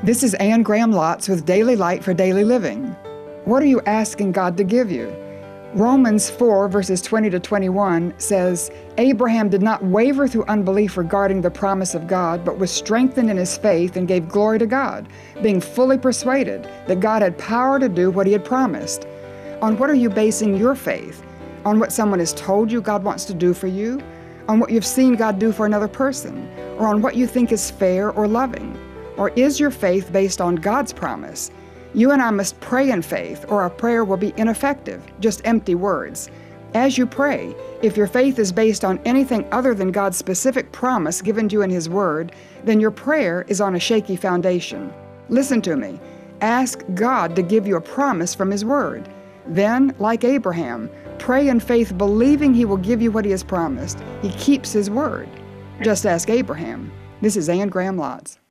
This is Anne Graham Lotz with Daily Light for Daily Living. What are you asking God to give you? Romans 4 verses 20 to 21 says, Abraham did not waver through unbelief regarding the promise of God, but was strengthened in his faith and gave glory to God, being fully persuaded that God had power to do what he had promised. On what are you basing your faith? On what someone has told you God wants to do for you? On what you've seen God do for another person? Or on what you think is fair or loving? Or is your faith based on God's promise? You and I must pray in faith, or our prayer will be ineffective, just empty words. As you pray, if your faith is based on anything other than God's specific promise given to you in His Word, then your prayer is on a shaky foundation. Listen to me. Ask God to give you a promise from His Word. Then, like Abraham, pray in faith believing He will give you what He has promised. He keeps His Word. Just ask Abraham. This is Anne Graham Lotz.